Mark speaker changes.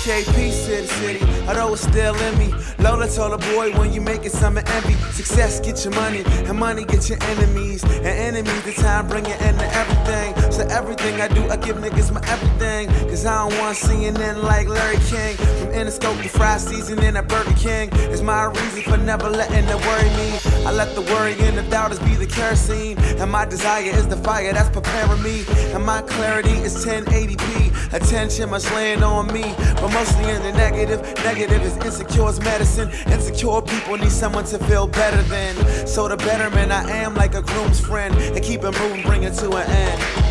Speaker 1: dedicate peace to the city, although it's still in me. Lola told a boy, when you make it, some envy. Success get your money, and money get your enemies. And enemies, the time bring an end to everything. So everything I do, I give niggas my everything. Cause I don't want CNN like Larry King. From Interscope to fried seasoning at Burger King. It's my reason for never letting it worry me. I let the worry and the doubters be the kerosene. And my desire is the fire that's preparing me. And my clarity is 1080p. Attention must land on me, but mostly in the negative. Negative is insecure's medicine. Insecure people need someone to feel better than. So the betterment I am like a groom's friend, and keep it moving, bring it to an end.